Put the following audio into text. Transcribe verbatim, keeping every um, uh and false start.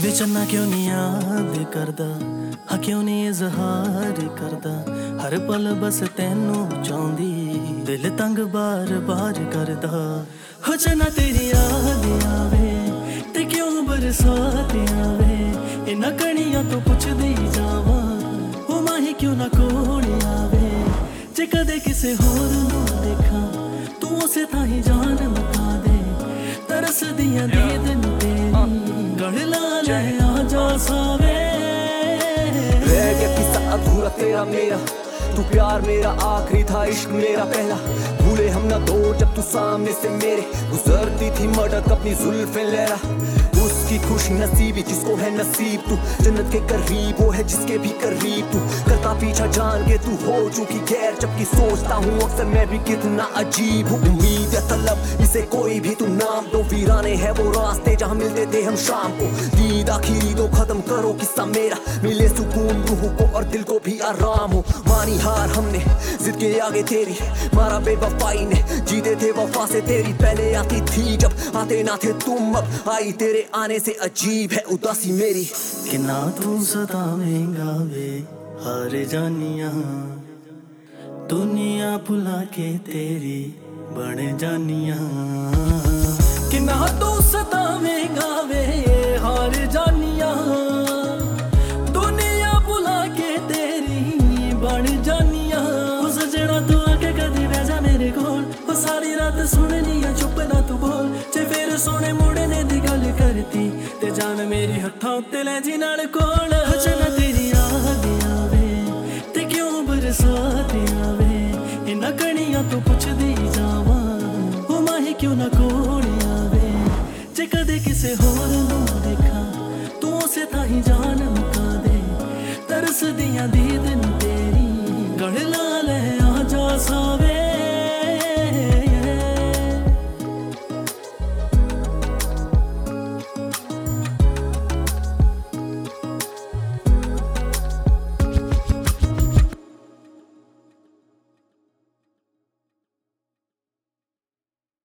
वे चन्ना क्यों नहीं याद करदा, हाँ क्यों नहीं इजहार करदा, हर पल बस तेनू चाहुंदी, दिल तंग बार बार करदा। हो चन्ना तेरी याद आवे ते क्यों बरसात आवे, इन्हां कणियां तो पुछदी जावां, ओ माही क्यों ना कोल आवे। जे कदे किसे होर नूं देखा तू उसे थाही जान मुका दे, तरस दियां दीद नूं तेरी गढ़ ला ले आजा सावे। रह गया किस्सा अधूरा तेरा मेरा, तू प्यार मेरा आखिरी था इश्क मेरा पहला। भूले हम ना दो जब तू सामने से मेरे गुजरती थी मटक अपनी जुल्फे लहरा। उसकी खुश नसीबी जिसको है नसीब तू, जन्नत के करीब वो है जिसके भी करीब तू। करता पीछा जान के तू हो चुकी गैर, जबकि सोचता हूँ अक्सर मैं भी कितना अजीब हूँ। उम्मीद या तलब इसे कोई भी तू नाम दो, वीराने है वो रास्ते जहाँ मिलते थे हम शाम को। नींद आखिरी तो खत्म करो किस्सा मेरा, मिले सुकून रूह को और दिल को भी आराम हो। मानी हार हमने जिद के आगे तेरी, मारा बेवफाई ने जीते थे वफा से तेरी। पहले आती थी जब आते ना थे तुम, अब आई तेरे आने से अजीब है उदासी मेरी। कि ना तू सतावेंगा वे हार जानिया, दुनिया भुला के तेरी बन जानिया। कि ना तू सतावेंगा वे हार जानिया, दुनिया भुला के तेरी बन जानिया। उस सजना तू आके कदी बह जा मेरे कोल, वो सारी रात सुननी है चुप ना तू बोल। जे फिर सोने मुड़ने दी गल करती ते जान मेरी हत्थां उत्ते लै जी नाल कोल। चन्ना तेरी याद आवे ते क्यों बरसात आवे, इन्हां कणियां तो पुछदी जावां, ओ माही क्यों ना कोल आवे। जे कदे किसे होर नूं देखा तू उसे थाही जान मुका दे, तरस दियां दीद नूं तेरी गढ़ ला